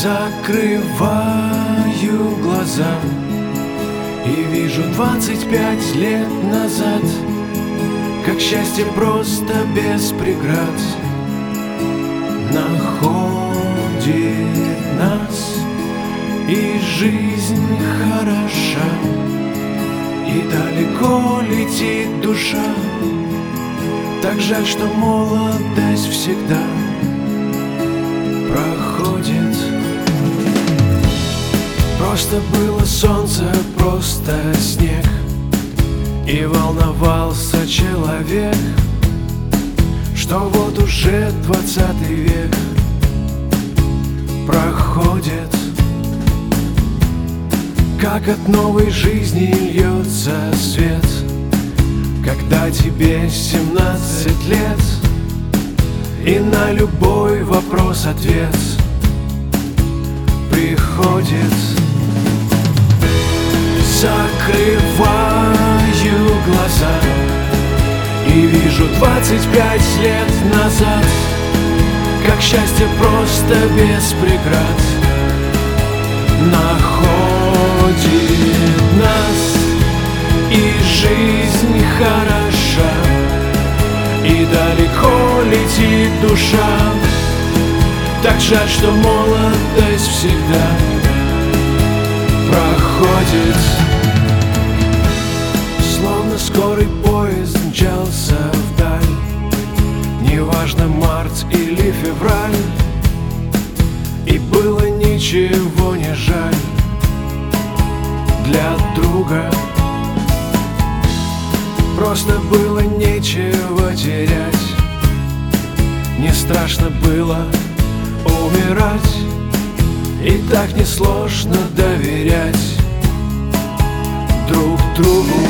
Закрываю глаза и вижу 25 лет назад, как счастье просто без преград находит нас, и жизнь хороша, и далеко летит душа. Так жаль, что молодость всегда проходит. Просто было солнце, просто снег, и волновался человек, что вот уже 20 век проходит. Как от новой жизни льется свет, когда тебе 17 лет, и на любой вопрос ответ приходит. Закрываю глаза и вижу 25 лет назад, как счастье просто без преград находит нас, и жизнь хороша, и далеко летит душа. Так жаль, что молодость всегда проходит. Словно скорый поезд мчался вдаль, неважно, март или февраль, и было ничего не жаль для друга. Просто было нечего терять, не страшно было умирать, и так несложно доверять друг другу.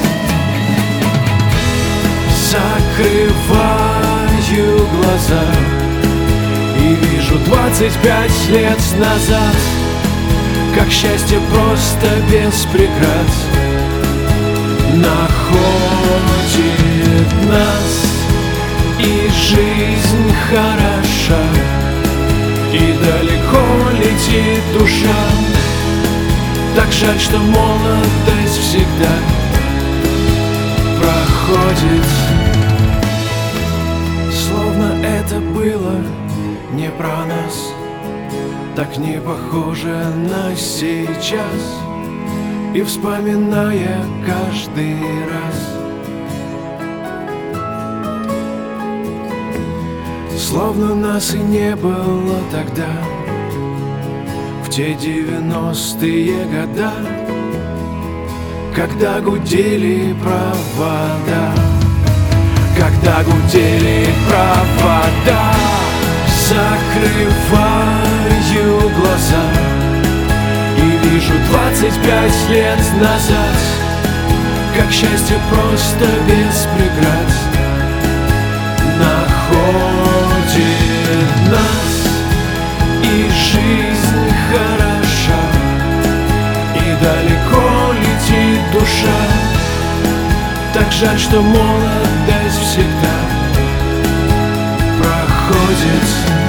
Закрываю глаза и вижу 25 лет назад, как счастье просто без преград находит нас, и жизнь хороша, и далеко летит душа. Так жаль, что молодость всегда проходит. Словно это было не про нас, так не похоже на сейчас, и вспоминая каждый раз, словно нас и не было тогда, в те 90-е года, когда гудели провода, когда гудели провода. Закрываю глаза и вижу 25 лет назад, как счастье просто без преград находит нас, и жизнь хороша, и далеко летит душа. Так жаль, что молодость всегда проходит.